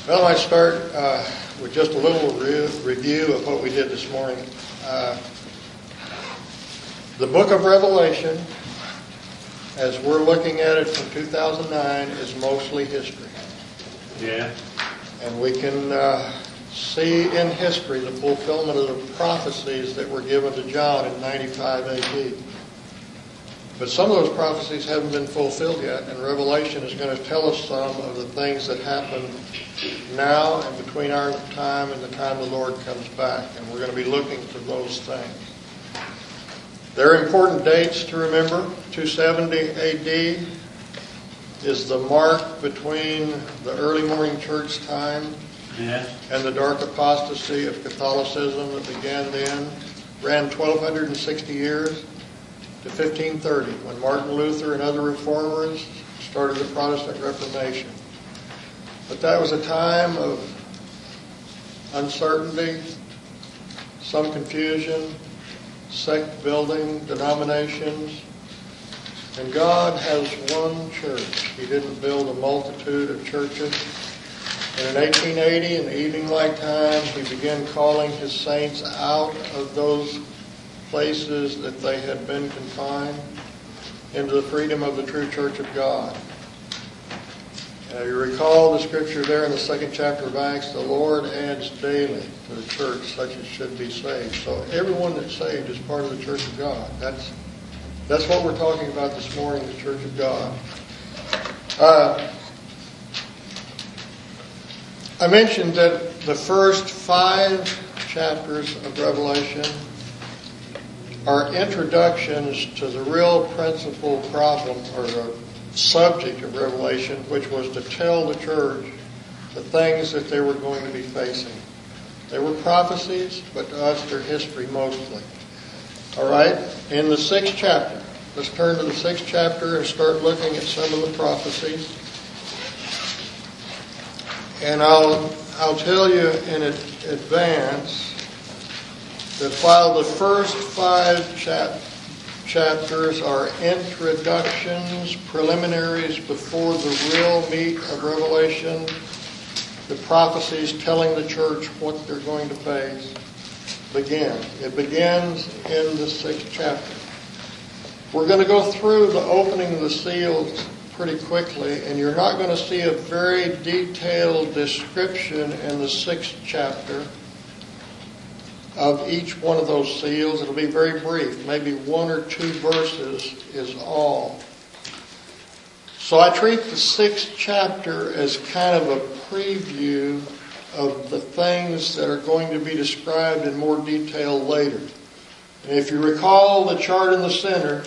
Well, I start with just a little review of what we did this morning. The book of Revelation, as we're looking at it from 2009, is mostly history. Yeah. And we can see in history the fulfillment of the prophecies that were given to John in 95 AD. But some of those prophecies haven't been fulfilled yet, and Revelation is going to tell us some of the things that happen now and between our time and the time the Lord comes back. And we're going to be looking for those things. There are important dates to remember. 270 AD is the mark between the early morning church time and the dark apostasy of Catholicism that began then. Ran 1,260 years to 1530, when Martin Luther and other reformers started the Protestant Reformation. But that was a time of uncertainty, some confusion, sect building, denominations. And God has one church. He didn't build a multitude of churches. And in 1880, in the evening-like time, He began calling His saints out of those places that they had been confined into the freedom of the true church of God. You recall the scripture there in the 2nd chapter of Acts, the Lord adds daily to the church such as should be saved. So everyone that's saved is part of the church of God. That's what we're talking about this morning, the church of God. I mentioned that the first 5 chapters of Revelation are introductions to the real principal problem or the subject of Revelation, which was to tell the church the things that they were going to be facing. They were prophecies, but to us they're history mostly. All right? In the 6th chapter, let's turn to the 6th chapter and start looking at some of the prophecies. And I'll tell you in advance that while the first 5 chapters are introductions, preliminaries before the real meat of Revelation, the prophecies telling the church what they're going to face, begin. It begins in the 6th chapter. We're going to go through the opening of the seals pretty quickly, and you're not going to see a very detailed description in the 6th chapter of each one of those seals. It'll be very brief. Maybe 1 or 2 verses is all. So I treat the 6th chapter as kind of a preview of the things that are going to be described in more detail later. And if you recall the chart in the center,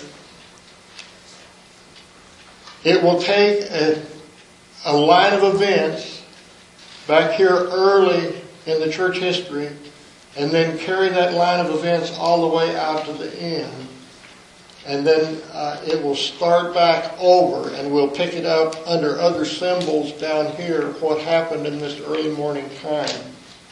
it will take a line of events back here early in the church history and then carry that line of events all the way out to the end. And then it will start back over, and we'll pick it up under other symbols down here, what happened in this early morning time.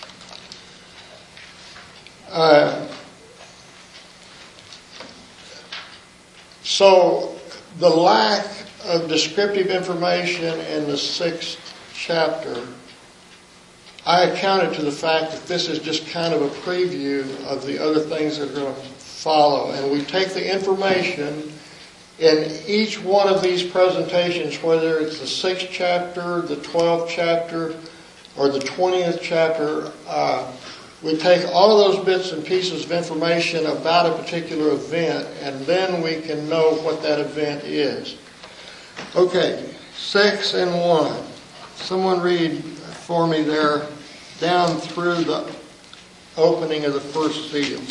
So the lack of descriptive information in the 6th chapter, I accounted to the fact that this is just kind of a preview of the other things that are going to follow. And we take the information in each one of these presentations, whether it's the 6th chapter, the 12th chapter, or the 20th chapter, we take all of those bits and pieces of information about a particular event, and then we can know what that event is. Okay, 6 and 1. Someone read for me there down through the opening of the first seal.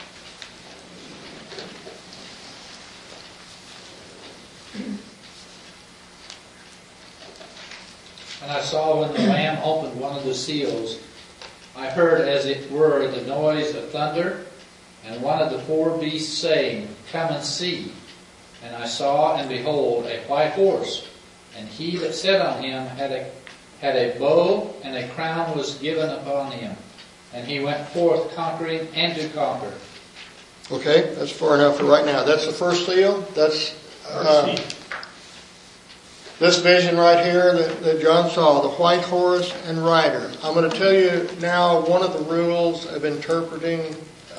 And I saw when the Lamb opened one of the seals, I heard as it were the noise of thunder, and one of the 4 beasts saying, "Come and see." And I saw, and behold, a white horse, and he that sat on him had a bow, and a crown was given upon him. And he went forth conquering and to conquer. Okay, that's far enough for right now. That's the first seal. That's This vision right here that John saw, the white horse and rider. I'm going to tell you now one of the rules of interpreting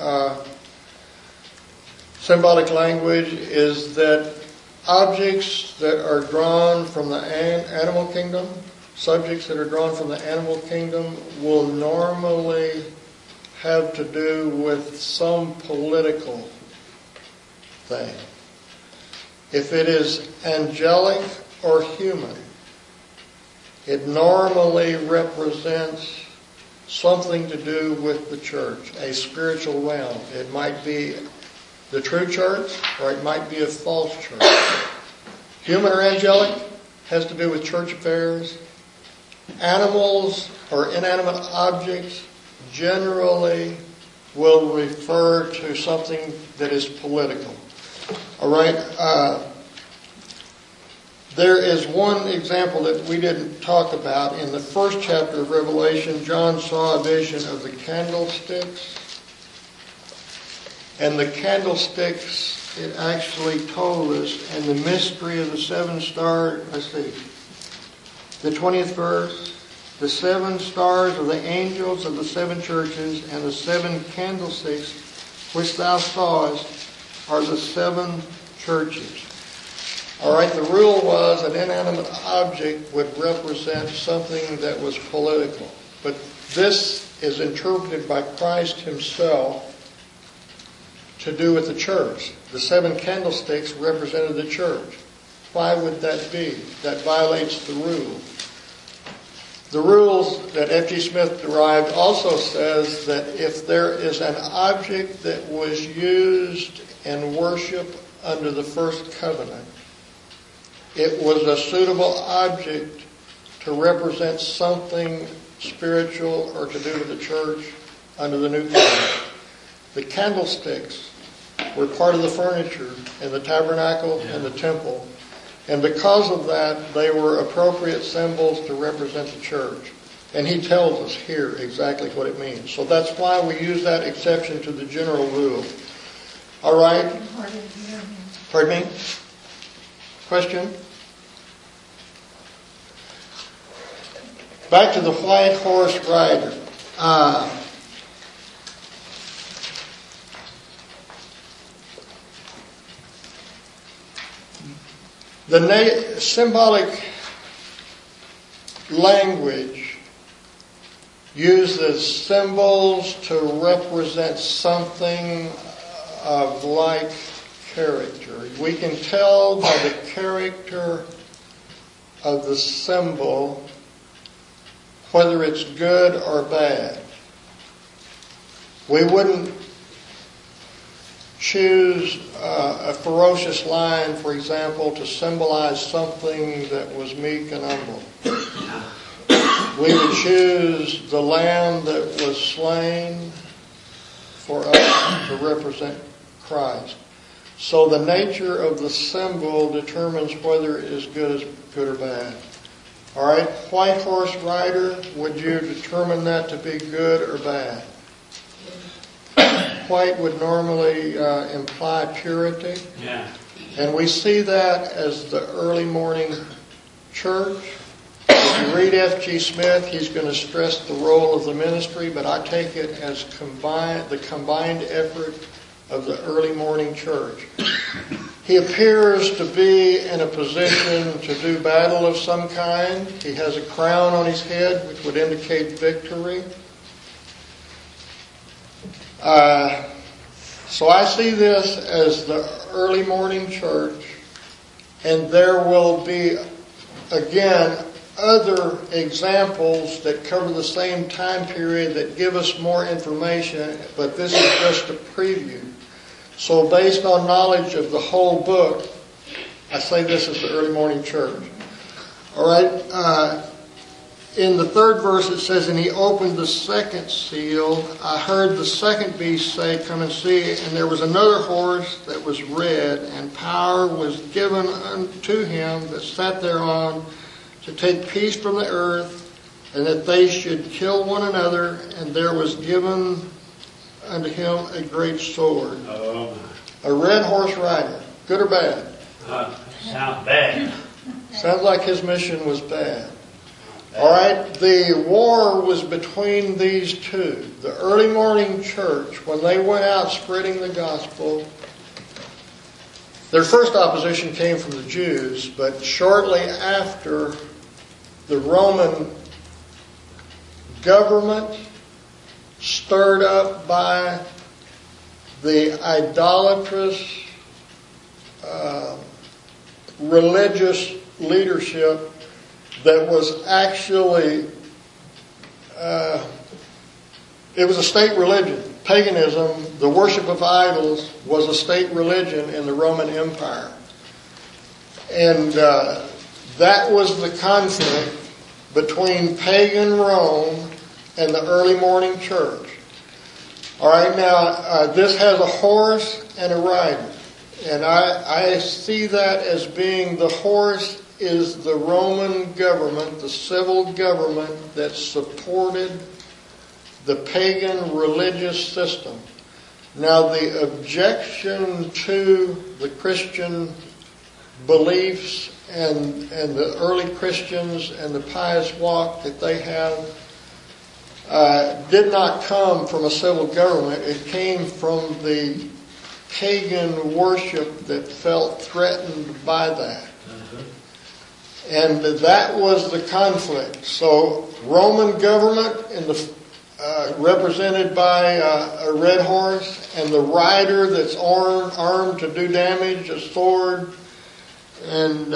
symbolic language is that objects that are drawn from the animal kingdom, subjects that are drawn from the animal kingdom, will normally have to do with some political thing. If it is angelic or human, it normally represents something to do with the church, a spiritual realm. It might be the true church, or it might be a false church. Human or angelic has to do with church affairs. Animals or inanimate objects generally will refer to something that is political. All right. There is one example that we didn't talk about. In the first chapter of Revelation, John saw a vision of the candlesticks. And the candlesticks, it actually told us, and the mystery of the seven stars, let's see, the 20th verse, the seven stars of the angels of the seven churches, and the seven candlesticks which thou sawest are the seven churches. All right, the rule was an inanimate object would represent something that was political. But this is interpreted by Christ himself to do with the church. The seven candlesticks represented the church. Why would that be? That violates the rule. The rules that F.G. Smith derived also says that if there is an object that was used in worship under the first covenant, it was a suitable object to represent something spiritual or to do with the church under the new covenant. The candlesticks were part of the furniture in the tabernacle and the temple. And because of that, they were appropriate symbols to represent the church. And he tells us here exactly what it means. So that's why we use that exception to the general rule. All right? Pardon me? Question? Back to the white horse rider. The symbolic language uses symbols to represent something of like character. We can tell by the character of the symbol whether it's good or bad. We wouldn't choose a ferocious lion, for example, to symbolize something that was meek and humble. We would choose the lamb that was slain for us to represent Christ. So the nature of the symbol determines whether it is good or bad. All right, white horse rider, would you determine that to be good or bad? White would normally imply purity. Yeah. And we see that as the early morning church. If you read F.G. Smith, he's going to stress the role of the ministry, but I take it as the combined effort of the early morning church. He appears to be in a position to do battle of some kind. He has a crown on his head, which would indicate victory. So I see this as the early morning church, and there will be, again, other examples that cover the same time period that give us more information, but this is just a preview. So based on knowledge of the whole book, I say this is the early morning church. All right. In the third verse it says, and he opened the second seal. I heard the second beast say, come and see. And there was another horse that was red, and power was given unto him that sat thereon to take peace from the earth, and that they should kill one another. And there was given unto him a great sword. Oh, a red horse rider. Good or bad? sounds bad. Sounds like his mission was bad. All right, the war was between these two. The early morning church, when they went out spreading the gospel, their first opposition came from the Jews, but shortly after, the Roman government, stirred up by the idolatrous religious leadership that was actually, it was a state religion. Paganism, the worship of idols, was a state religion in the Roman Empire. And that was the conflict between pagan Rome and the early morning church. All right, now, this has a horse and a rider. And I see that as being the horse is the Roman government, the civil government that supported the pagan religious system. Now, the objection to the Christian beliefs and the early Christians and the pious walk that they have did not come from a civil government. It came from the pagan worship that felt threatened by that. And that was the conflict. So Roman government in the represented by a red horse, and the rider that's armed to do damage, a sword, and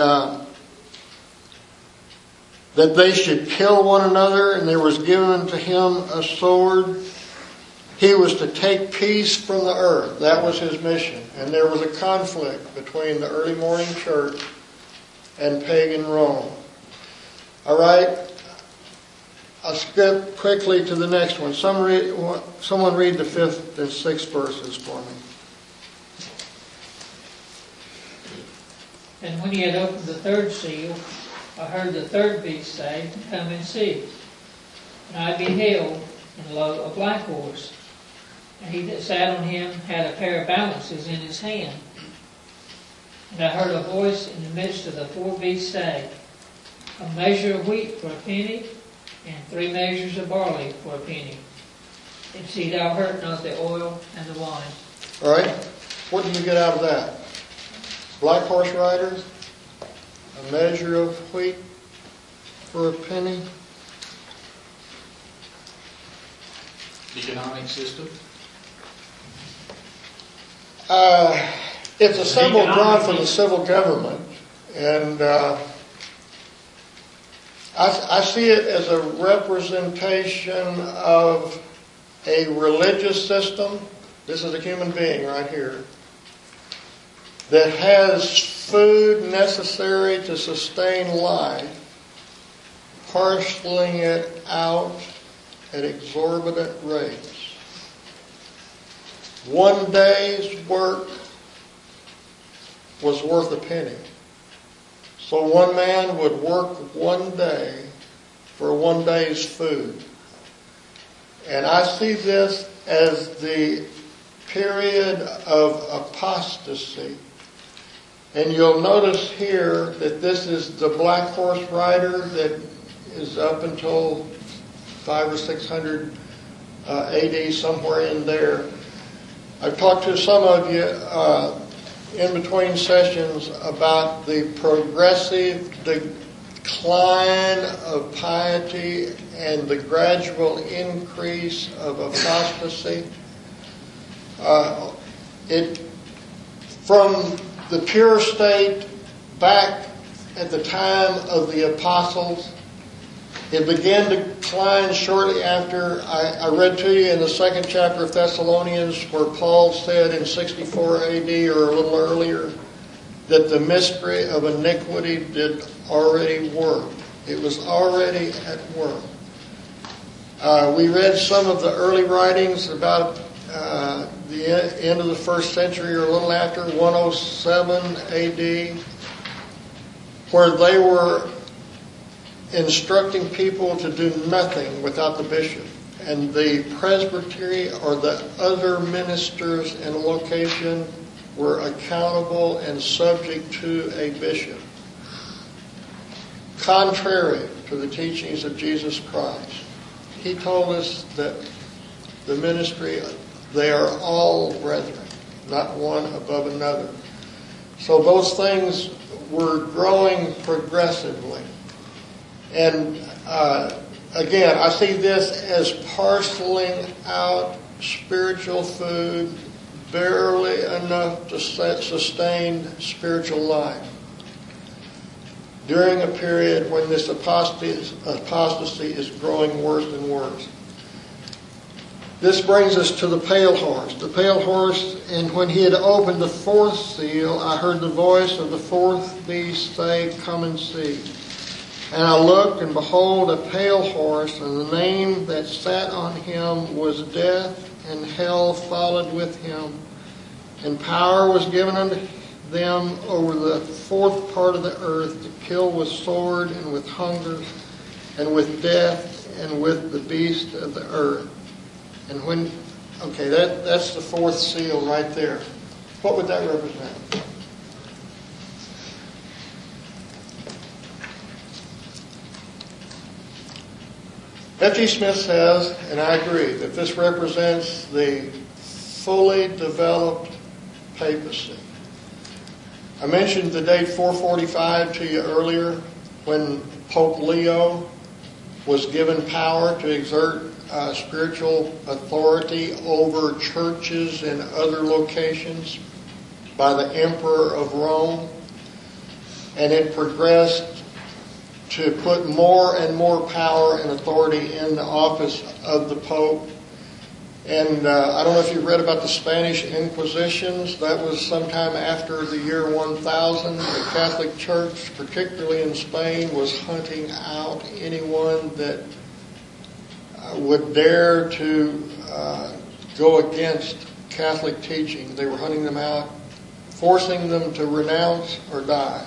that they should kill one another, and there was given to him a sword. He was to take peace from the earth. That was his mission. And there was a conflict between the early morning church and pagan Rome. All right. I'll skip quickly to the next one. Someone read the 5th and 6th verses for me. And when he had opened the 3rd seal, I heard the 3rd beast say, "Come and see." And I beheld, and lo, a black horse. And he that sat on him had a pair of balances in his hand. And I heard a voice in the midst of the 4 beasts say, "A measure of wheat for a penny, and 3 measures of barley for a penny. And see thou hurt not the oil and the wine." All right. What do you get out of that? Black horse riders, a measure of wheat for a penny. Economic system. It's a symbol drawn from the civil government, and I see it as a representation of a religious system. This is a human being right here that has food necessary to sustain life, parceling it out at exorbitant rates. One day's work was worth a penny. So one man would work one day for one day's food. And I see this as the period of apostasy. And you'll notice here that this is the black horse rider that is up until 500 or 600 AD, somewhere in there. I've talked to some of you in between sessions about the progressive decline of piety and the gradual increase of apostasy. From the pure state back at the time of the apostles, it began to decline shortly after. I read to you in the 2nd chapter of Thessalonians where Paul said in 64 AD or a little earlier that the mystery of iniquity did already work. It was already at work. We read some of the early writings about the end of the 1st century or a little after, 107 AD, where they were instructing people to do nothing without the bishop. And the presbytery or the other ministers in a location were accountable and subject to a bishop. contrary to the teachings of Jesus Christ. He told us that the ministry, they are all brethren, not one above another. So those things were growing progressively. And again, I see this as parceling out spiritual food, barely enough to sustain spiritual life, during a period when this apostasy is growing worse and worse. This brings us to the pale horse. The pale horse, and when he had opened the fourth seal, I heard the voice of the fourth beast say, "Come and see." And I looked, and behold, a pale horse, and the name that sat on him was Death, and hell followed with him. And power was given unto them over the fourth part of the earth to kill with sword, and with hunger, and with death, and with the beast of the earth. And when, okay, that's the fourth seal right there. What would that represent? F.G. Smith says, and I agree, that this represents the fully developed papacy. I mentioned the date 445 to you earlier, when Pope Leo was given power to exert spiritual authority over churches in other locations by the Emperor of Rome. And it progressed to put more and more power and authority in the office of the Pope. And I don't know if you've read about the Spanish Inquisitions. That was sometime after the year 1000. The Catholic Church, particularly in Spain, was hunting out anyone that would dare to go against Catholic teaching. They were hunting them out, forcing them to renounce or die.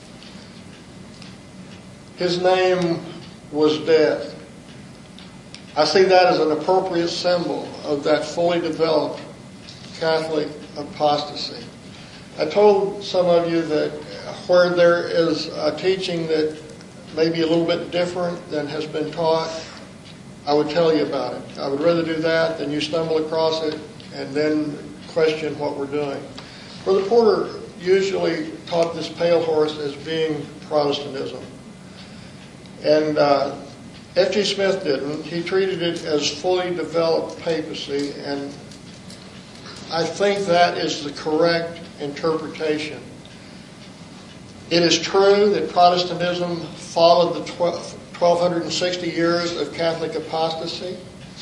His name was Death. I see that as an appropriate symbol of that fully developed Catholic apostasy. I told some of you that where there is a teaching that may be a little bit different than has been taught, I would tell you about it. I would rather do that than you stumble across it and then question what we're doing. Brother Porter usually taught this pale horse as being Protestantism. And F.G. Smith didn't. He treated it as fully developed papacy, and I think that is the correct interpretation. It is true that Protestantism followed the 1260 years of Catholic apostasy,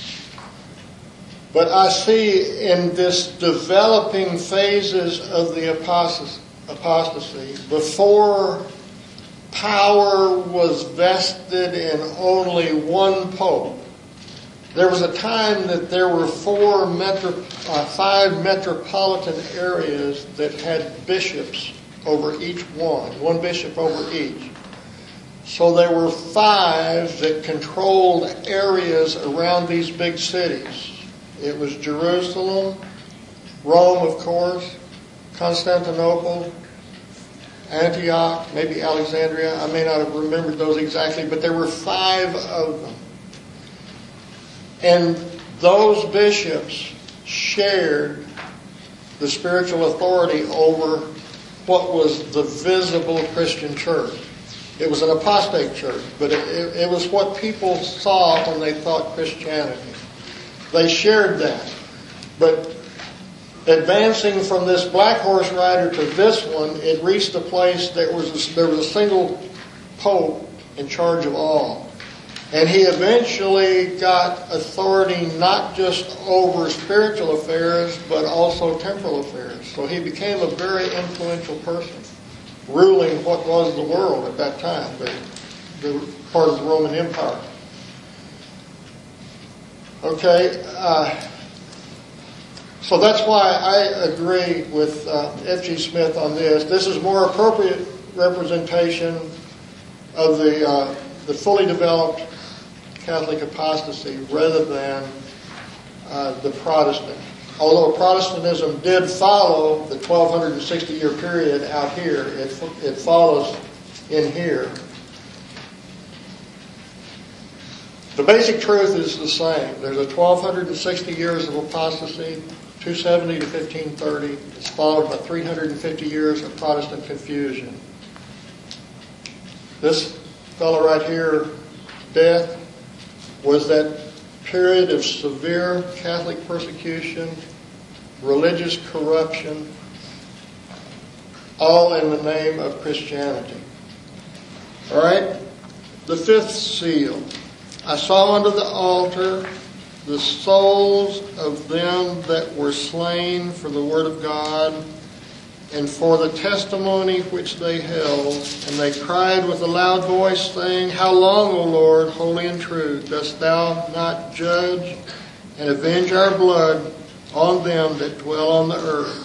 but I see in this developing phases of the apostasy, before power was vested in only one pope, there was a time that there were 5 metropolitan areas that had bishops over each one bishop over each. So there were 5 that controlled areas around these big cities. It was Jerusalem, Rome, of course, Constantinople, Antioch, maybe Alexandria. I may not have remembered those exactly, but there were 5 of them. And those bishops shared the spiritual authority over what was the visible Christian church. It was an apostate church, but it was what people saw when they thought Christianity. They shared that. But advancing from this black horse rider to this one, it reached a place that there was a single pope in charge of all. And he eventually got authority not just over spiritual affairs, but also temporal affairs. So he became a very influential person, ruling what was the world at that time, the part of the Roman Empire. Okay, so that's why I agree with F.G. Smith on this. This is more appropriate representation of the fully developed Catholic apostasy rather than the Protestant. Although Protestantism did follow the 1260-year period out here, it follows in here. The basic truth is the same. There's a 1,260 years of apostasy, 270 to 1530. It's followed by 350 years of Protestant confusion. This fellow right here, death, was that period of severe Catholic persecution, religious corruption, all in the name of Christianity. All right? The fifth seal. I saw under the altar the souls of them that were slain for the word of God and for the testimony which they held. And they cried with a loud voice, saying, How long, O Lord, holy and true, dost thou not judge and avenge our blood on them that dwell on the earth?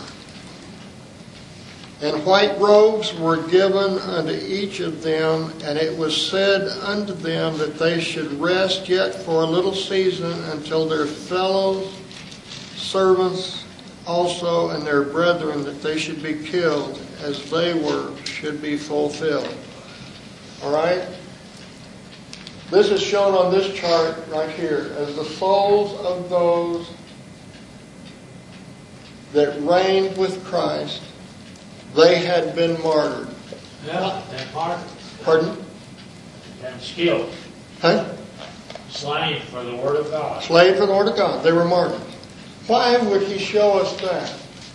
And white robes were given unto each of them, and it was said unto them that they should rest yet for a little season until their fellow servants also and their brethren that they should be killed as they were should be fulfilled. All right? This is shown on this chart right here as the souls of those that reigned with Christ. They had been martyred. Yeah, they're martyred. Pardon? And skilled. Huh? Slain for the word of God. Slain for the word of God. They were martyred. Why would he show us that?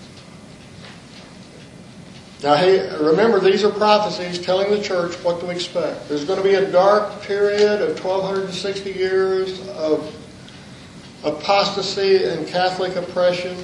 Now, hey, remember, these are prophecies telling the church what to expect. There's going to be a dark period of 1,260 years of apostasy and Catholic oppression.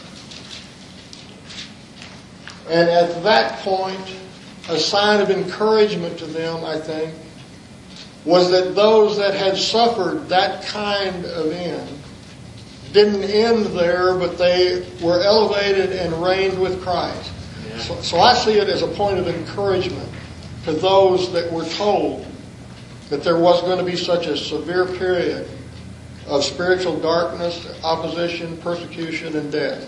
And at that point, a sign of encouragement to them, I think, was that those that had suffered that kind of end didn't end there, but they were elevated and reigned with Christ. Yeah. So I see it as a point of encouragement to those that were told that there was going to be such a severe period of spiritual darkness, opposition, persecution, and death.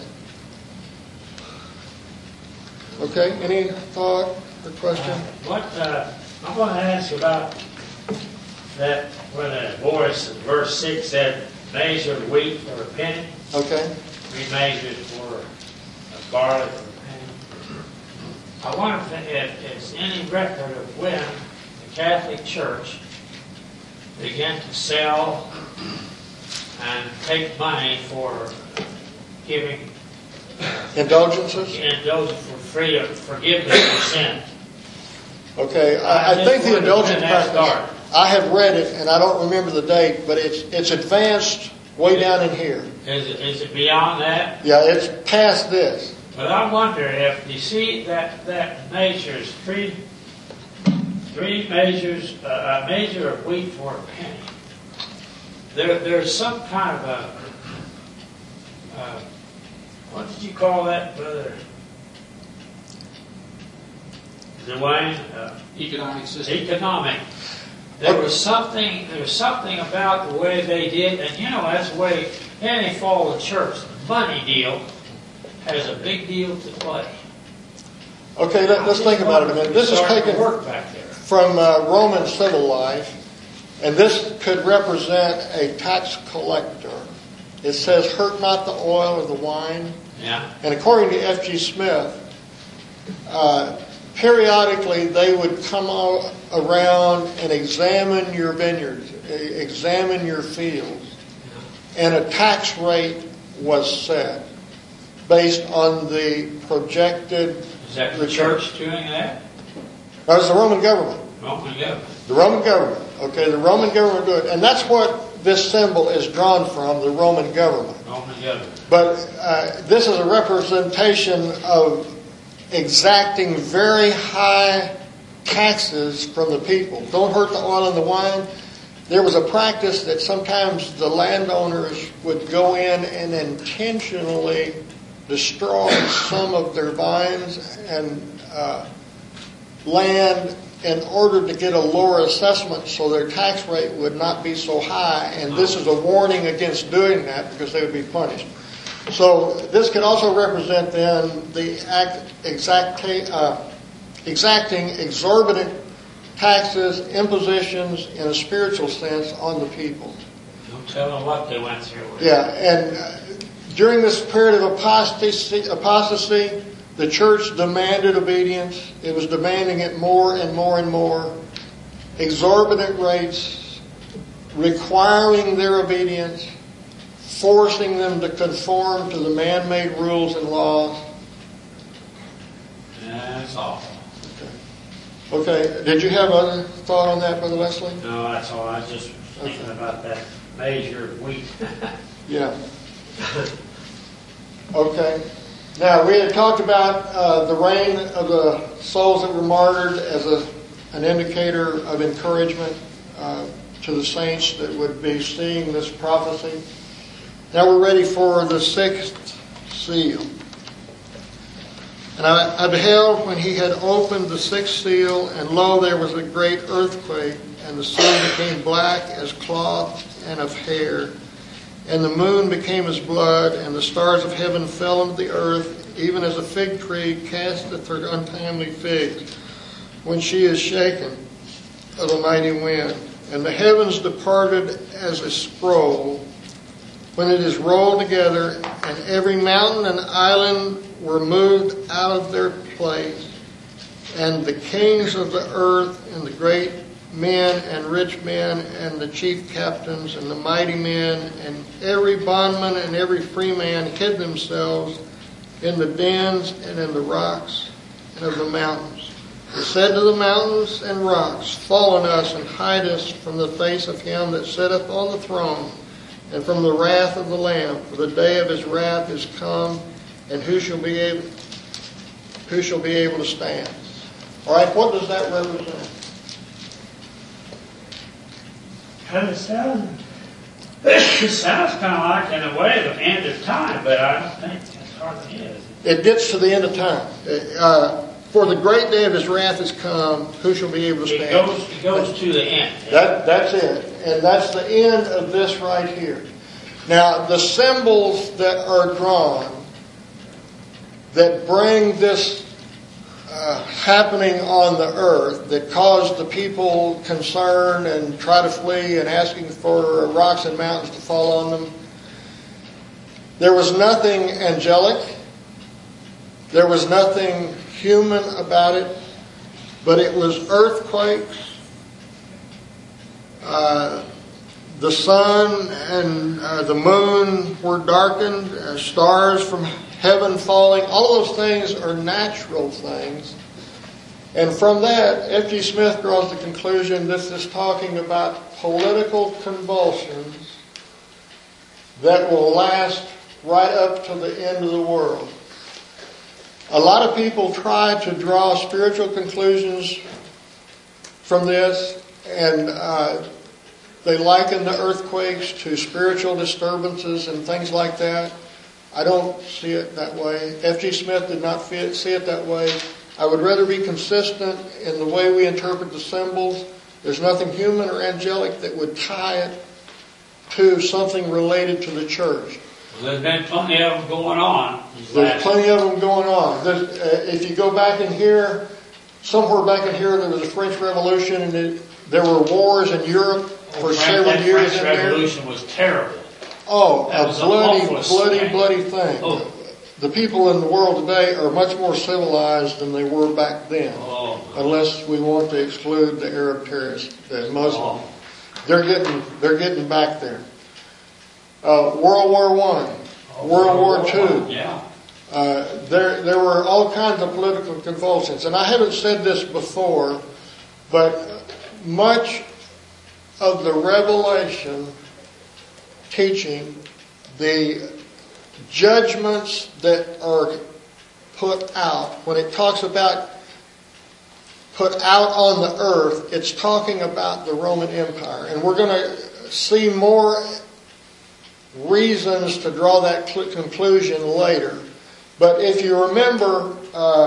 Okay, any thought or question? I'm going to ask about that when the voice in verse 6 said, measure wheat for a penny. Okay. 3 measures for a barley for a penny. I wonder if there's any record of when the Catholic Church began to sell and take money for giving Indulgences? indulgence for free of forgiveness of sin. Okay, I think the indulgence practice, started. I have read it and I don't remember the date, but it's advanced way down in here. Is it beyond that? Yeah, it's past this. But I wonder if you see that measures three measures, a measure of wheat for a penny. There's some kind of a what did you call that, brother? Dwayne? Economic system. Economic. There was something about the way they did, and that's the way any fallen church, the money deal, has a big deal to play. Okay, let's think about it a minute. This is taken work back there. from Roman civil life, and this could represent a tax collector. It says, hurt not the oil or the wine. Yeah. And according to F.G. Smith, periodically they would come around and examine your vineyards, examine your fields, and a tax rate was set based on the projected Is that the church doing that? That was the Roman government. Roman government. The Roman government. Okay, the Roman government do it. And that's what this symbol is drawn from, the Roman government. Roman government. But this is a representation of exacting very high taxes from the people. Don't hurt the oil and the wine. There was a practice that sometimes the landowners would go in and intentionally destroy some of their vines and land in order to get a lower assessment so their tax rate would not be so high. And this is a warning against doing that because they would be punished. So this could also represent then the exacting exorbitant taxes, impositions in a spiritual sense on the people. Don't tell them what they went through. Yeah, and during this period of apostasy, the church demanded obedience. It was demanding it more and more and more. Exorbitant rates, requiring their obedience, forcing them to conform to the man-made rules and laws. That's awful. Okay, did you have other thought on that, Brother Leslie? No, that's all. I was just thinking about that measure of wheat. Yeah. Okay. Now, we had talked about the reign of the souls that were martyred as an indicator of encouragement to the saints that would be seeing this prophecy. Now we're ready for the sixth seal. And I beheld when he had opened the sixth seal, and lo, there was a great earthquake, and the sun became black as cloth and of hair, and the moon became as blood, and the stars of heaven fell into the earth, even as a fig tree casteth her untimely figs, when she is shaken of a mighty wind. And the heavens departed as a scroll, when it is rolled together, and every mountain and island were moved out of their place, and the kings of the earth, and the great men and rich men, and the chief captains, and the mighty men, and every bondman and every free man hid themselves in the dens and in the rocks and of the mountains. They said to the mountains and rocks, fall on us and hide us from the face of him that sitteth on the throne, and from the wrath of the Lamb, for the day of his wrath is come, and who shall be able to stand? All right, what does that represent? It sounds kind of like, in a way, the end of time, but I don't think it hardly is. It gets to the end of time. For the great day of his wrath is come, who shall be able to stand? It goes to the end. That's it. And that's the end of this right here. Now, the symbols that are drawn that bring this happening on the earth, that cause the people concern and try to flee and asking for rocks and mountains to fall on them, there was nothing angelic. There was nothing human about it, but it was earthquakes, the sun and the moon were darkened, stars from heaven falling. All of those things are natural things. And from that, F.G. Smith draws the conclusion this is talking about political convulsions that will last right up to the end of the world. A lot of people try to draw spiritual conclusions from this, and they liken the earthquakes to spiritual disturbances and things like that. I don't see it that way. F.G. Smith did not see it that way. I would rather be consistent in the way we interpret the symbols. There's nothing human or angelic that would tie it to something related to the church. Well, there's been plenty of them going on. There's plenty of them going on. If you go back in here, somewhere back in here, there was a French Revolution, and there were wars in Europe for several years in there. The French Revolution was terrible. Oh, That was a hopeless bloody thing. Oh. The people in the world today are much more civilized than they were back then. Oh. Unless we want to exclude the Arab terrorists, the Muslims. They're getting back there. World War I, World War II. Yeah. There were all kinds of political convulsions. And I haven't said this before, but much of the Revelation teaching, the judgments that are put out, when it talks about put out on the earth, it's talking about the Roman Empire. And we're going to see more reasons to draw that conclusion later. But if you remember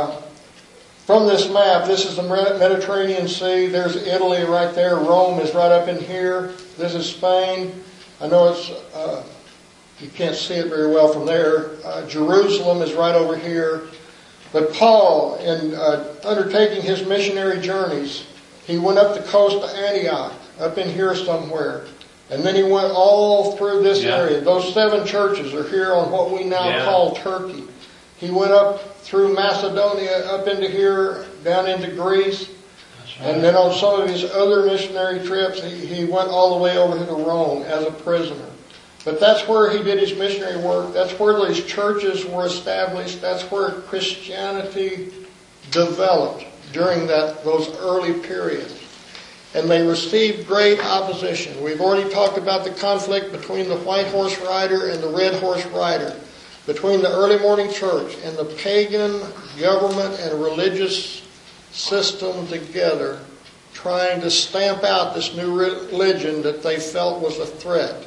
from this map, this is the Mediterranean Sea. There's Italy right there. Rome is right up in here. This is Spain. I know it's you can't see it very well from there. Jerusalem is right over here. But Paul, in undertaking his missionary journeys, He went up the coast to Antioch, up in here somewhere. And then he went all through this area. Those 7 churches are here on what we now call Turkey. He went up through Macedonia, up into here, down into Greece. Right. And then on some of his other missionary trips, he went all the way over to Rome as a prisoner. But that's where he did his missionary work. That's where these churches were established. That's where Christianity developed during those early periods. And they received great opposition. We've already talked about the conflict between the white horse rider and the red horse rider, between the early morning church and the pagan government and religious system together, trying to stamp out this new religion that they felt was a threat.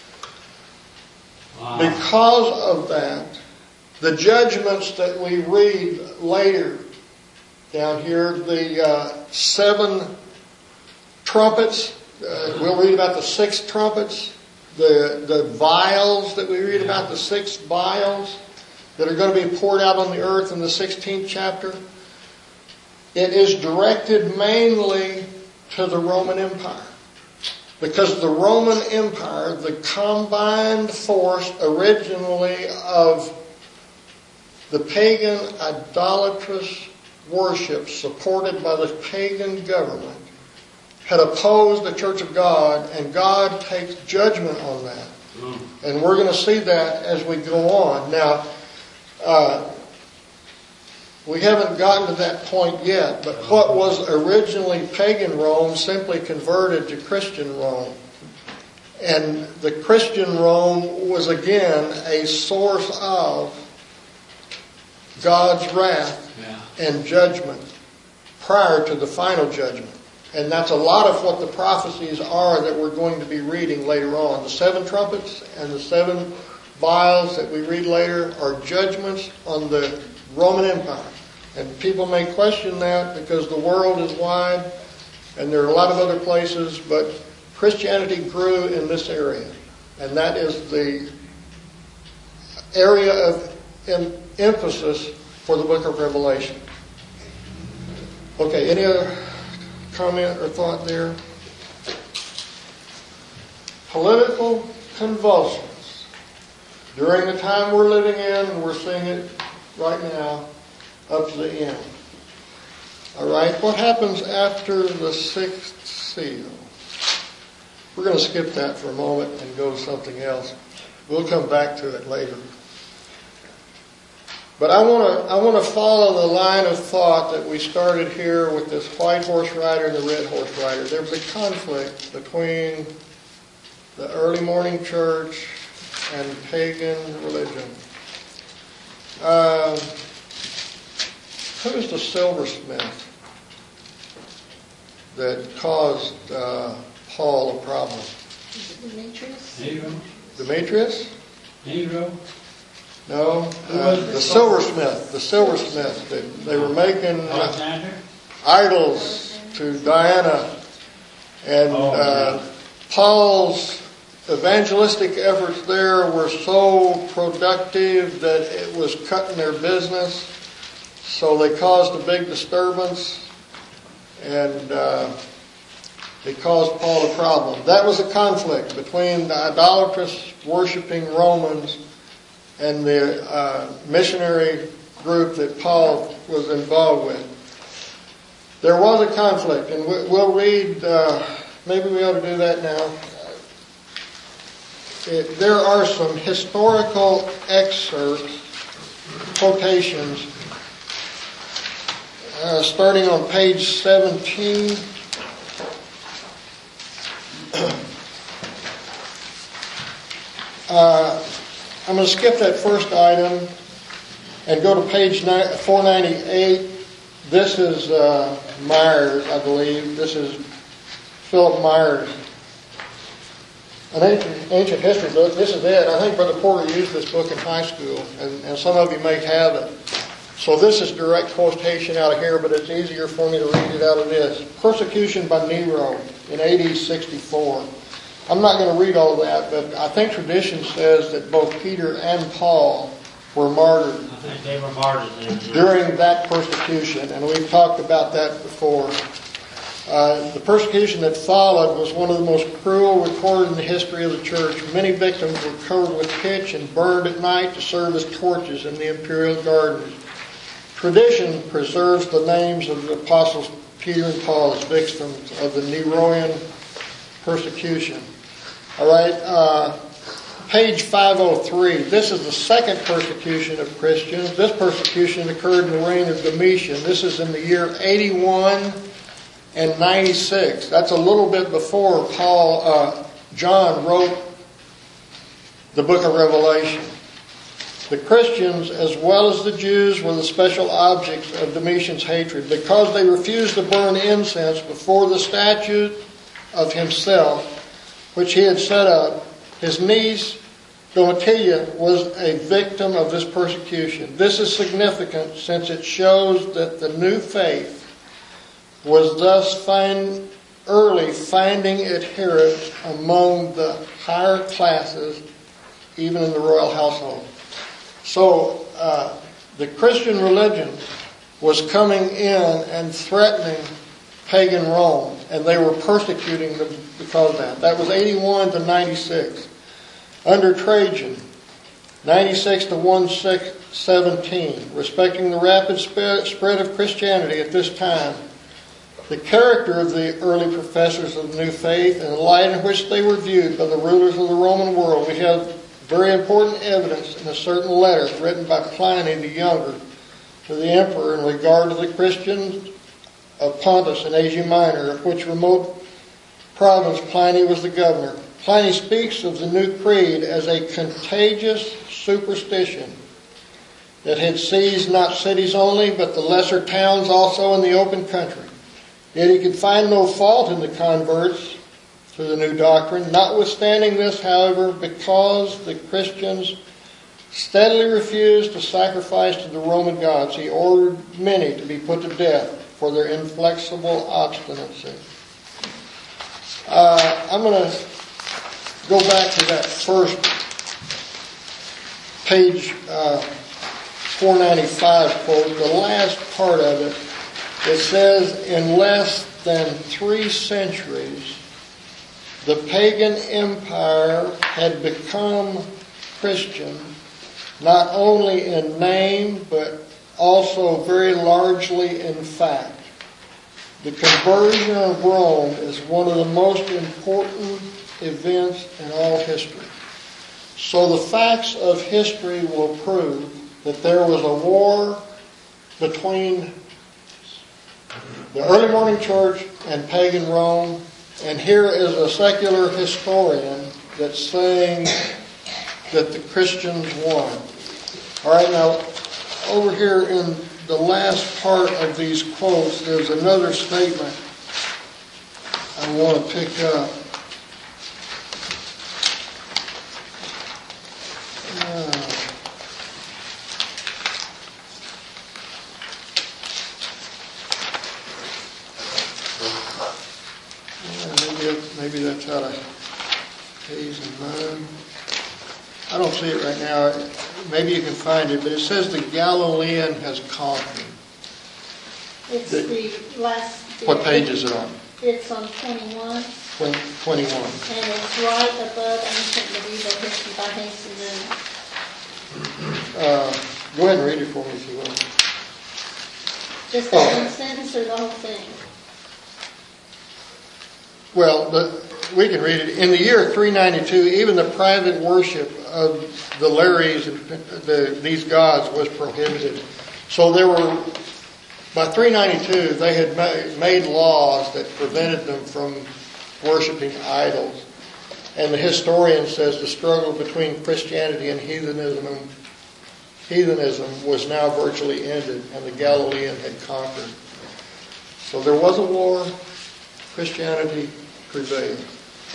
Wow. Because of that, the judgments that we read later down here, the 7 trumpets, we'll read about the 6 trumpets, the vials that we read about, the 6 vials that are going to be poured out on the earth in the 16th chapter. It is directed mainly to the Roman Empire. Because the Roman Empire, the combined force originally of the pagan idolatrous worship supported by the pagan government, had opposed the Church of God, and God takes judgment on that. And we're going to see that as we go on. Now, we haven't gotten to that point yet, but what was originally pagan Rome simply converted to Christian Rome. And the Christian Rome was again a source of God's wrath and judgment prior to the final judgment. And that's a lot of what the prophecies are that we're going to be reading later on. The 7 trumpets and the 7 vials that we read later are judgments on the Roman Empire. And people may question that because the world is wide and there are a lot of other places, but Christianity grew in this area. And that is the area of emphasis for the book of Revelation. Okay, any other comment or thought there? Political convulsions. During the time we're living in, and we're seeing it right now, up to the end. All right, what happens after the 6th seal? We're going to skip that for a moment and go to something else. We'll come back to it later. But I want to follow the line of thought that we started here with this white horse rider and the red horse rider. There's a conflict between the early morning church and pagan religion. Who's the silversmith that caused Paul a problem? Demetrius? Demetrius? Nero? No, the silversmith. The silversmith. They were making idols to Diana, and Paul's evangelistic efforts there were so productive that it was cutting their business. So they caused a big disturbance, and it caused Paul a problem. That was a conflict between the idolatrous worshiping Romans and the missionary group that Paul was involved with. There was a conflict, and we'll read, maybe we ought to do that now. There are some historical excerpts, quotations, starting on page 17. I'm going to skip that first item and go to page 498. This is Myers, I believe. This is Philip Myers. An ancient history book. This is it. I think Brother Porter used this book in high school, and some of you may have it. So this is direct quotation out of here, but it's easier for me to read it out of this. Persecution by Nero in AD 64. I'm not going to read all of that, but I think tradition says that both Peter and Paul were martyred. I think they were martyred during that persecution, and we've talked about that before. The persecution that followed was one of the most cruel recorded in the history of the church. Many victims were covered with pitch and burned at night to serve as torches in the imperial gardens. Tradition preserves the names of the apostles Peter and Paul as victims of the Neroian persecution. All right, page 503. This is the second persecution of Christians. This persecution occurred in the reign of Domitian. This is in the year 81 and 96. That's a little bit before John wrote the book of Revelation. The Christians, as well as the Jews, were the special objects of Domitian's hatred because they refused to burn incense before the statue of himself, which he had set up. His niece, Domitilla, was a victim of this persecution. This is significant since it shows that the new faith was thus early finding adherents among the higher classes, even in the royal household. So the Christian religion was coming in and threatening pagan Rome, and they were persecuting them because of that. That was 81 to 96. Under Trajan, 96 to 117, respecting the rapid spread of Christianity at this time, the character of the early professors of the new faith and the light in which they were viewed by the rulers of the Roman world, we have very important evidence in a certain letter written by Pliny the Younger to the emperor in regard to the Christians of Pontus and Asia Minor, of which remote province Pliny was the governor. Pliny speaks of the new creed as a contagious superstition that had seized not cities only, but the lesser towns also in the open country. Yet he could find no fault in the converts to the new doctrine. Notwithstanding this, however, because the Christians steadily refused to sacrifice to the Roman gods, he ordered many to be put to death for their inflexible obstinacy. I'm going to go back to that first page 495 quote, the last part of it. It says, in less than 3 centuries, the pagan empire had become Christian, not only in name, but also very largely in fact. The conversion of Rome is one of the most important events in all history. So the facts of history will prove that there was a war between the early morning church and pagan Rome, and here is a secular historian that's saying that the Christians won. All right, now over here in the last part of these quotes, there's another statement I want to pick up. Maybe that's out of Hayes and Munn. I don't see it right now. Maybe you can find it, but it says the Galilean has conquered. It's the last. What page is it on? It's on 21. 21. And it's right above Ancient Medieval History by Hayes and Munn. Go ahead and read it for me if you will. Just the one sentence or the whole thing? Well, we can read it. In the year 392, even the private worship of the Lares and these gods was prohibited. So there were, by 392, they had made laws that prevented them from worshiping idols. And the historian says the struggle between Christianity and heathenism was now virtually ended, and the Galilean had conquered. So there was a war. Christianity prevailed.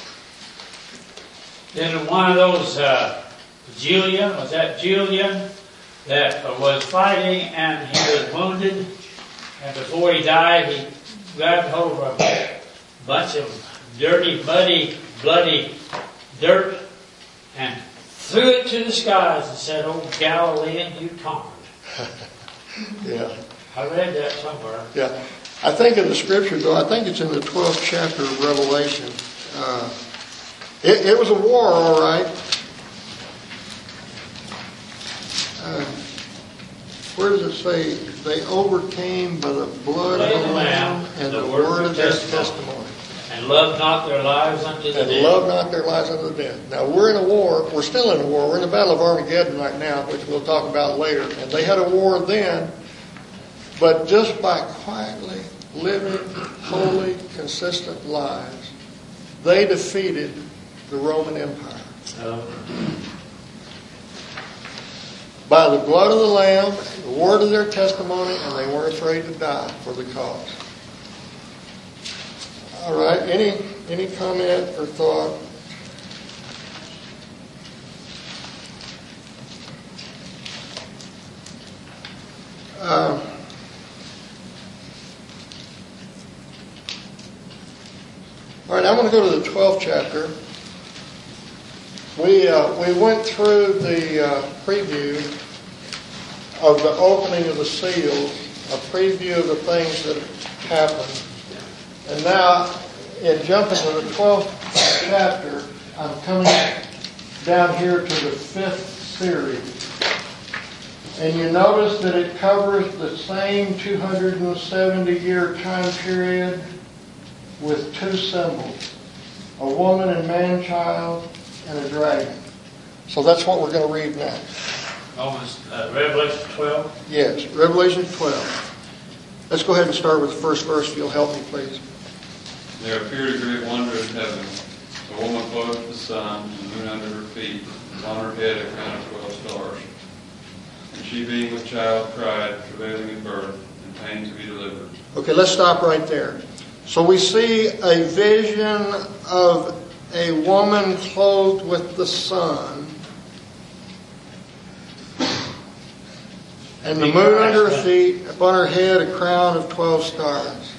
Then one of those, Julian, was that Julian, that was fighting and he was wounded, and before he died, he grabbed hold of a bunch of dirty, muddy, bloody dirt and threw it to the skies and said, "Oh, Galilean, you conquered." Yeah. I read that somewhere. Yeah. I think in the scripture, though, I think it's in the 12th chapter of Revelation. It was a war, all right. Where does it say? They overcame by the blood of the Lamb and the word of their testimony. And loved not their lives unto the And death. loved not their lives unto the death. Now, we're in a war. We're still in a war. We're in the Battle of Armageddon right now, which we'll talk about later. And they had a war then, but just by quietly living holy, consistent lives, they defeated the Roman Empire. By the blood of the Lamb, the word of their testimony, and they weren't afraid to die for the cause. All right, any comment or thought? All right, I'm going to go to the 12th chapter. We went through the preview of the opening of the seals, a preview of the things that happened. And now, in jumping to the 12th chapter, I'm coming down here to the 5th series. And you notice that it covers the same 270-year time period with two symbols, a woman and man-child and a dragon. So that's what we're going to read next. Revelation 12. Yes, Revelation 12. Let's go ahead and start with the first verse, if you'll help me, please. There appeared a great wonder in heaven, a woman clothed with the sun, and the moon under her feet, and on her head a crown of 12 stars. And she, being with child, cried, travailing in birth, and pain to be delivered. Okay, let's stop right there. So we see a vision of a woman clothed with the sun, and the moon under her feet, upon her head a crown of 12 stars.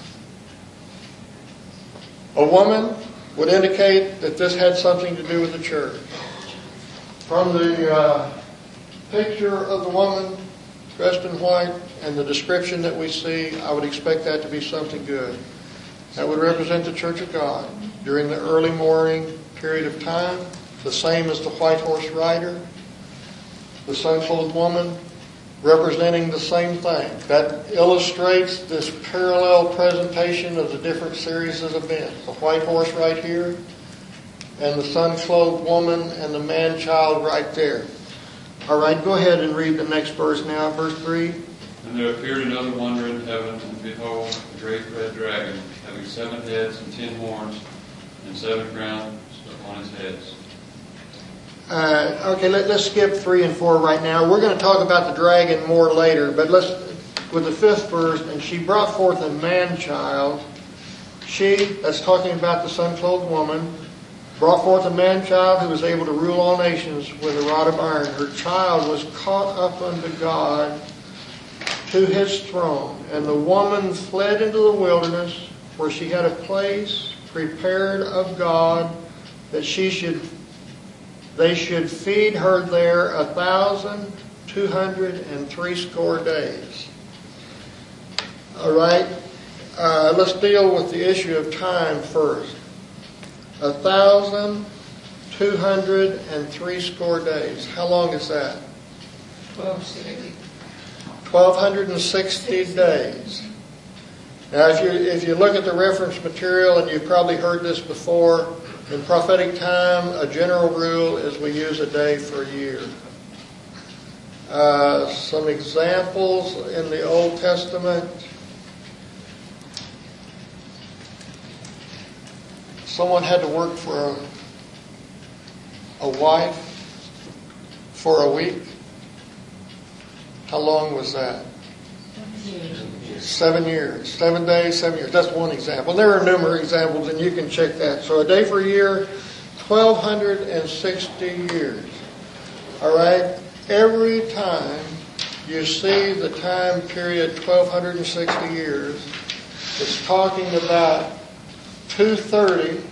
A woman would indicate that this had something to do with the church. From the picture of the woman dressed in white and the description that we see, I would expect that to be something good. That would represent the Church of God during the early morning period of time, the same as the white horse rider, the sun-clothed woman, representing the same thing. That illustrates this parallel presentation of the different series of events. The white horse right here, and the sun-clothed woman and the man-child right there. All right, go ahead and read the next verse now, verse 3. And there appeared another wonder in heaven, and behold, a great red dragon, having 7 heads and 10 horns, and 7 crowns upon his heads. Okay, let's skip 3 and 4 right now. We're going to talk about the dragon more later, but let's, with the 5th verse, and she brought forth a man-child. She, that's talking about the sun-clothed woman, brought forth a man-child who was able to rule all nations with a rod of iron. Her child was caught up unto God to his throne. And the woman fled into the wilderness, where she had a place prepared of God, that they should feed her there 1,260 days. All right, let's deal with the issue of time first. 1,260 days. How long is that? 1260. 1,260 days. Now, if you look at the reference material, and you've probably heard this before, in prophetic time, a general rule is we use a day for a year. Some examples in the Old Testament. Someone had to work for a wife for a week. How long was that? 7 years. 7 days, 7 years. That's one example. There are numerous examples, and you can check that. So a day for a year, 1,260 years. All right? Every time you see the time period 1,260 years, it's talking about 230.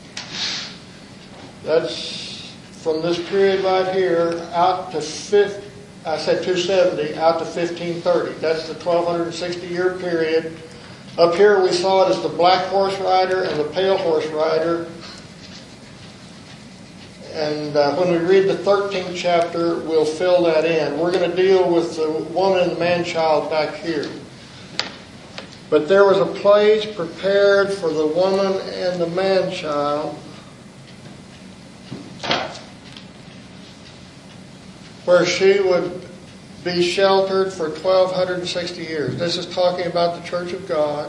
That's from this period right here out to 270 out to 1530. That's the 1,260 year period. Up here we saw it as the black horse rider and the pale horse rider. And when we read the 13th chapter, we'll fill that in. We're going to deal with the woman and the man-child back here. But there was a place prepared for the woman and the man-child where she would be sheltered for 1,260 years. This is talking about the Church of God.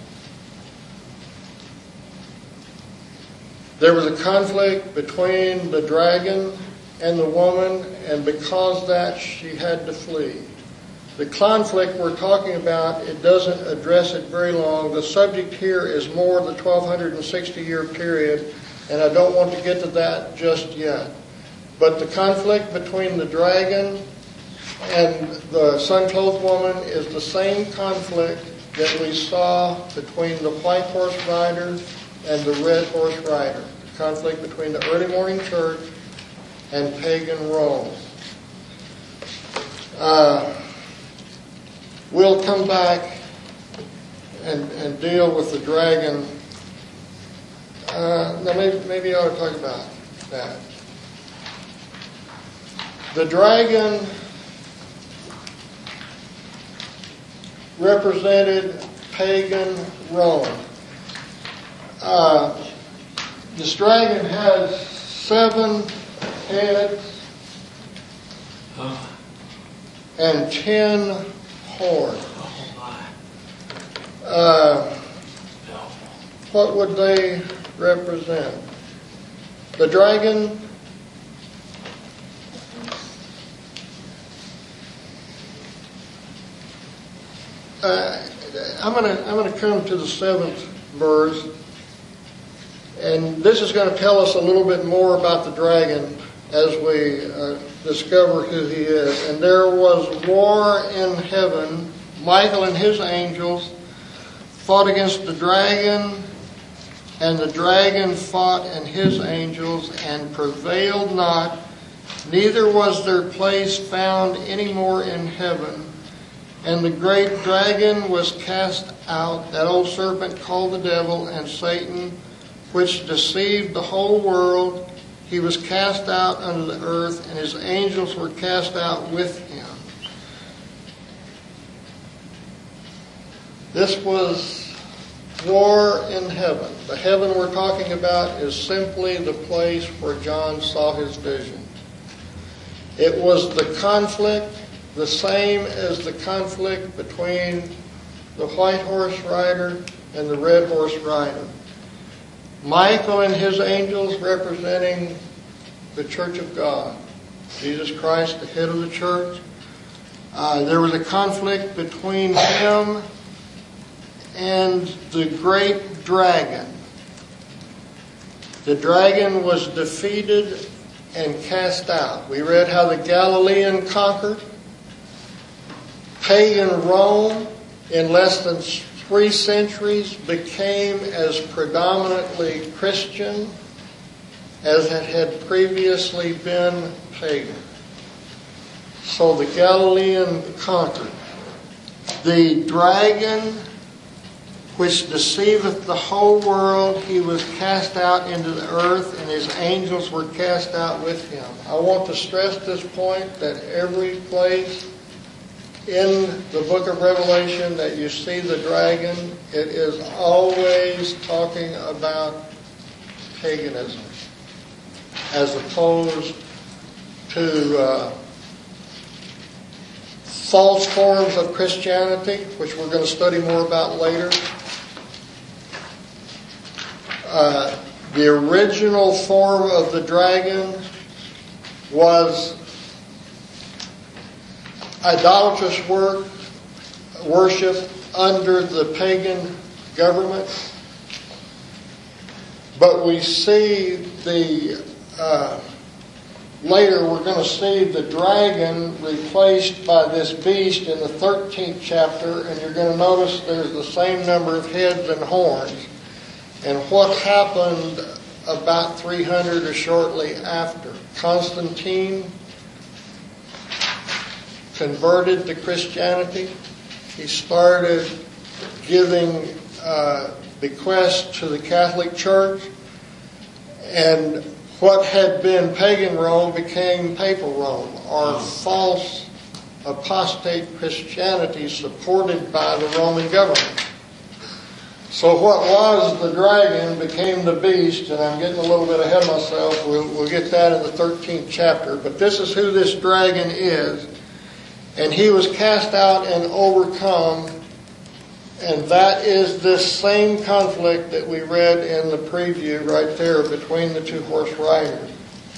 There was a conflict between the dragon and the woman, and because of that, she had to flee. The conflict we're talking about, it doesn't address it very long. The subject here is more the 1,260-year period, and I don't want to get to that just yet. But the conflict between the dragon and the sun-clothed woman is the same conflict that we saw between the white horse rider and the red horse rider. The conflict between the early morning church and pagan Rome. We'll come back and deal with the dragon. Now maybe I ought to talk about that. The dragon represented pagan Rome. This dragon has 7 heads and 10 horns. What would they represent? The dragon I'm going to come to the 7th verse, and this is going to tell us a little bit more about the dragon as we discover who he is. And there was war in heaven. Michael and his angels fought against the dragon, and the dragon fought and his angels and prevailed not, neither was their place found any more in heaven. And the great dragon was cast out, that old serpent called the devil and Satan, which deceived the whole world. He was cast out unto the earth, and his angels were cast out with him. This was war in heaven. The heaven we're talking about is simply the place where John saw his vision. It was the conflict, the same as the conflict between the white horse rider and the red horse rider. Michael and his angels representing the Church of God. Jesus Christ, the head of the church. There was a conflict between him and the great dragon. The dragon was defeated and cast out. We read how the Galilean conquered. Pagan Rome, in less than 3 centuries, became as predominantly Christian as it had previously been pagan. So the Galilean conquered. The dragon, which deceiveth the whole world, he was cast out into the earth, and his angels were cast out with him. I want to stress this point, that every place in the book of Revelation that you see the dragon, it is always talking about paganism, as opposed to false forms of Christianity, which we're going to study more about later. The original form of the dragon was idolatrous worship under the pagan government. But we see later we're going to see the dragon replaced by this beast in the 13th chapter, and you're going to notice there's the same number of heads and horns. And what happened about 300 or shortly after? Constantine converted to Christianity. He started giving bequests to the Catholic Church, and what had been pagan Rome became papal Rome, or false apostate Christianity supported by the Roman government. So what was the dragon became the beast, and I'm getting a little bit ahead of myself. We'll get that in the 13th chapter. But this is who this dragon is. And he was cast out and overcome. And that is this same conflict that we read in the preview right there between the two horse riders.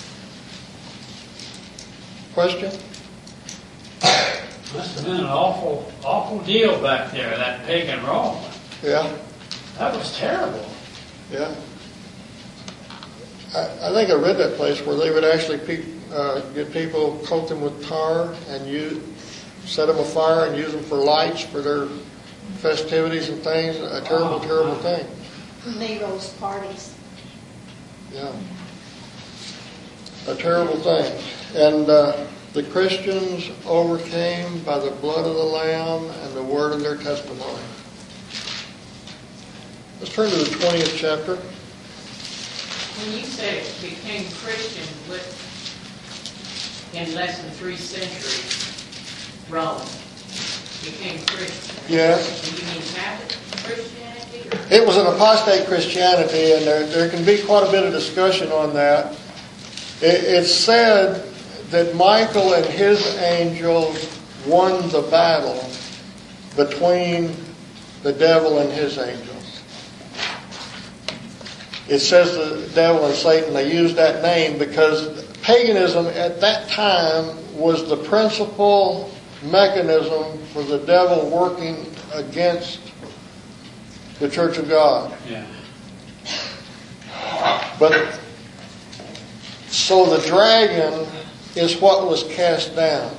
Question? Must have been an awful deal back there, that pagan Rome. Yeah. That was terrible. Yeah. I think I read that place where they would actually get people, coat them with tar and set them afire and use them for lights for their festivities and things. A terrible, terrible thing. Nero's parties. Yeah. A terrible thing. And the Christians overcame by the blood of the Lamb and the word of their testimony. Let's turn to the 20th chapter. When you say became Christian in less than 3 centuries, Rome became Christian. Yes. Do you mean Catholic Christianity? Or? It was an apostate Christianity, and there can be quite a bit of discussion on that. It's said that Michael and his angels won the battle between the devil and his angels. It says the devil and Satan, they used that name because paganism at that time was the principal mechanism for the devil working against the Church of God. Yeah. But so the dragon is what was cast down.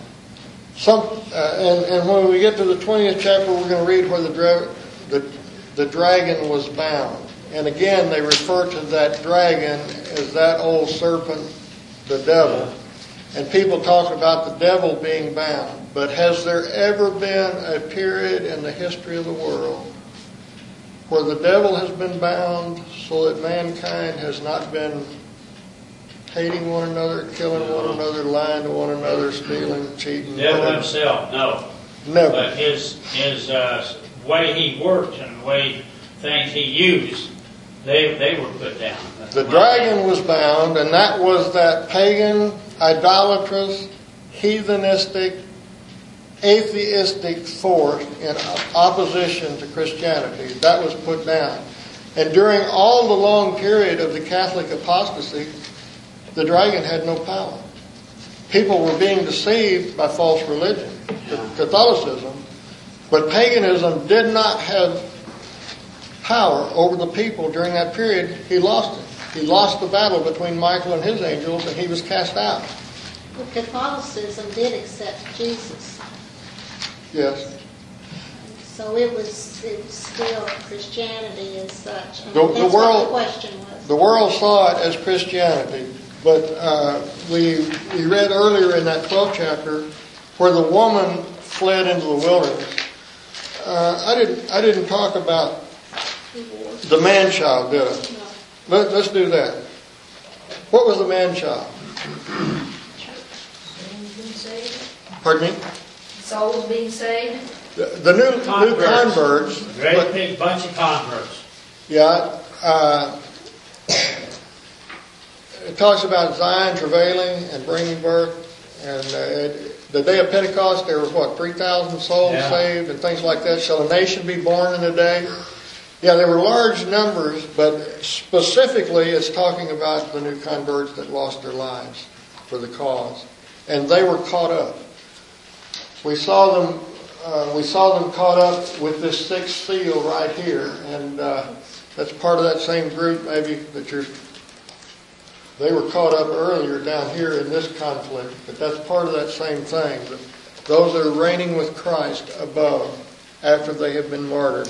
And when we get to the 20th chapter, we're going to read where the dragon was bound. And again, they refer to that dragon as that old serpent, the devil. And people talk about the devil being bound. But has there ever been a period in the history of the world where the devil has been bound so that mankind has not been hating one another, killing one another, lying to one another, stealing, cheating? Devil himself, no. Never. But his way he worked and the way things he used, they were put down. The dragon was bound, and that was that pagan, idolatrous, heathenistic, atheistic force in opposition to Christianity. That was put down. And during all the long period of the Catholic apostasy, the dragon had no power. People were being deceived by false religion, Catholicism, but paganism did not have power over the people during that period. He lost it. He lost the battle between Michael and his angels, and he was cast out. Well, Catholicism did accept Jesus. Yes. So it was still Christianity as such. The That's world- what the question was. The world saw it as Christianity, but we read earlier in that 12th chapter where the woman fled into the wilderness. I didn't talk about the man-child, did I? No. Let's do that. What was the man-child? Pardon me? Souls being saved? The new converts. Great big bunch of converts. Yeah. It talks about Zion travailing and bringing birth. And the day of Pentecost, there was 3,000 souls saved and things like that. Shall a nation be born in a day? Yeah, there were large numbers, but specifically it's talking about the new converts that lost their lives for the cause. And they were caught up. We saw them caught up with this sixth seal right here, and that's part of that same group maybe that they were caught up earlier down here in this conflict, but that's part of that same thing. But those that are reigning with Christ above after they have been martyred.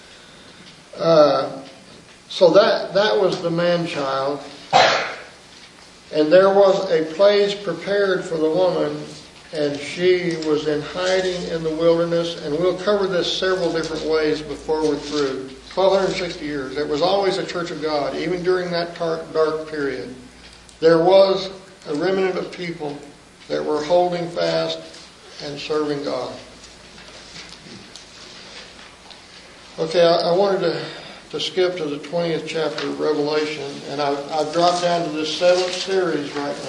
So that was the man-child. And there was a place prepared for the woman and she was in hiding in the wilderness, and we'll cover this several different ways before we're through. 1260 years. There was always a church of God, even during that dark period. There was a remnant of people that were holding fast and serving God. Okay, I wanted to skip to the 20th chapter of Revelation, and I've dropped down to this 7th series right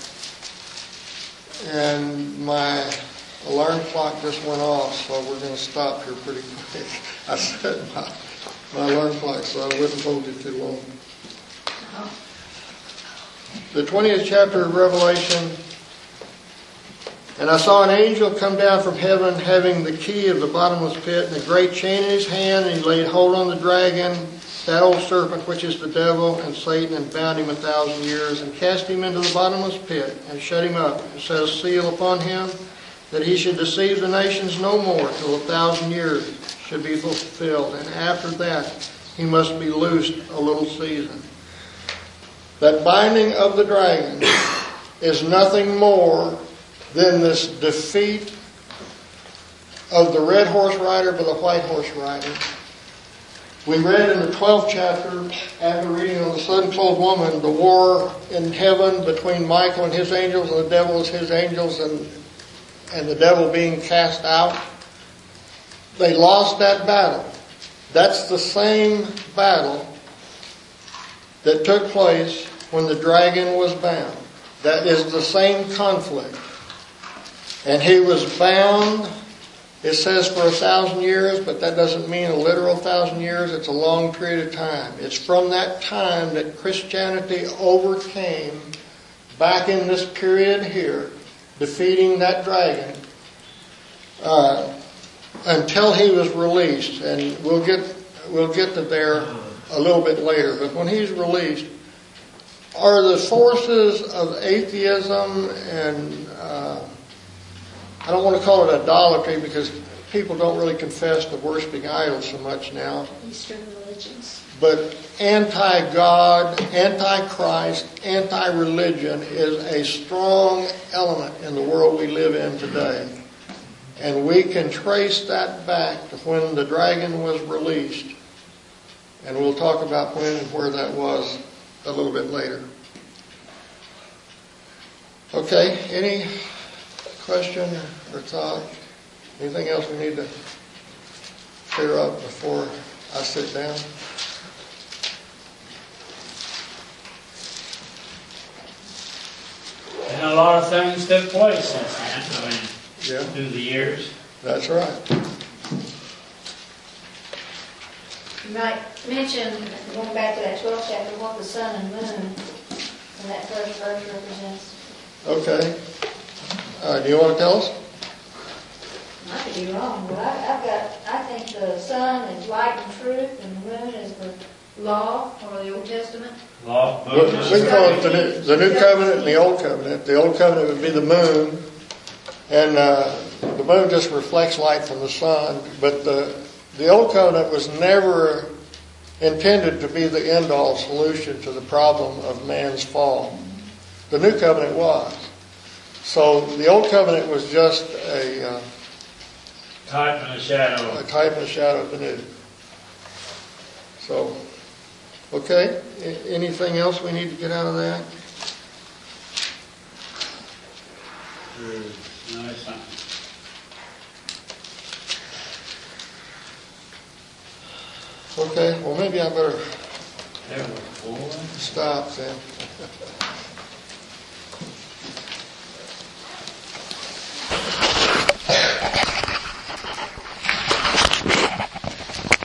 now, and my alarm clock just went off, so we're going to stop here pretty quick. I set my alarm clock so I wouldn't hold you too long. The 20th chapter of Revelation. And I saw an angel come down from heaven, having the key of the bottomless pit and a great chain in his hand, and he laid hold on the dragon, that old serpent which is the devil and Satan, and bound him 1,000 years, and cast him into the bottomless pit, and shut him up, and set a seal upon him, that he should deceive the nations no more, till 1,000 years should be fulfilled. And after that he must be loosed a little season. That binding of the dragon is nothing more than this defeat of the red horse rider by the white horse rider. We read in the 12th chapter, after reading on the sun-clothed woman, the war in heaven between Michael and his angels, and the devil and his angels, and the devil being cast out. They lost that battle. That's the same battle that took place when the dragon was bound. That is the same conflict. And he was bound, it says, for 1,000 years, but that doesn't mean a literal 1,000 years. It's a long period of time. It's from that time that Christianity overcame, back in this period here, defeating that dragon, until he was released. And we'll get to there a little bit later. But when he's released, are the forces of atheism and I don't want to call it idolatry, because people don't really confess to worshiping idols so much now. Eastern religions. But anti-God, anti-Christ, anti-religion is a strong element in the world we live in today. And we can trace that back to when the dragon was released. And we'll talk about when and where that was a little bit later. Okay, any question or thought? Anything else we need to clear up before I sit down? And a lot of things took place since then, Yeah, through the years. that's right. You might mention, going back to that 12th chapter, what the sun and moon in that first verse represents. Okay. Do you want to tell us? I could be wrong, but I think the sun is light and truth, and the moon is the law, or the Old Testament. Law, We call it the New Covenant and the Old Covenant. The Old Covenant would be the moon, and the moon just reflects light from the sun. But the Old Covenant was never intended to be the end-all solution to the problem of man's fall. The New Covenant was. So the Old Covenant was just a type and a shadow. a type and a shadow of the New. So, okay. Anything else we need to get out of that? Nice. Okay. Well, maybe I better There was four. stop then.